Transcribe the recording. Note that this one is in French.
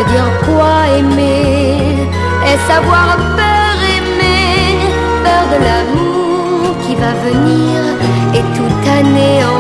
veut dire quoi aimer? Est-ce avoir peur aimer? Peur de l'amour qui va venir et tout anéantir?